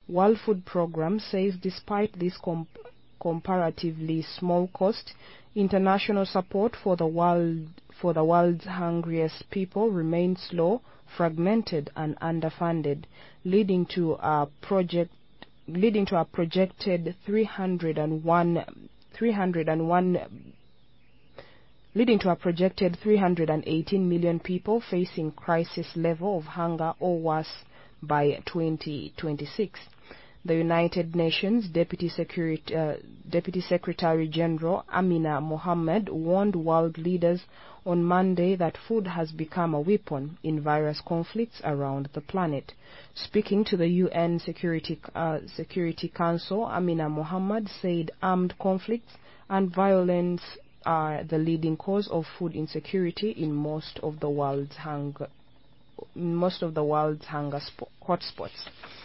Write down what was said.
World Food Programme says despite this comparatively small cost, international support for the world's hungriest people remains low, fragmented and underfunded, leading to a projected 318 million people facing crisis level of hunger or worse by 2026. The United Nations Deputy Secretary General Amina Mohammed warned world leaders on Monday that food has become a weapon in various conflicts around the planet. Speaking to the UN Security Council, Amina Mohammed said armed conflicts and violence are the leading cause of food insecurity in most of the world's hunger hotspots.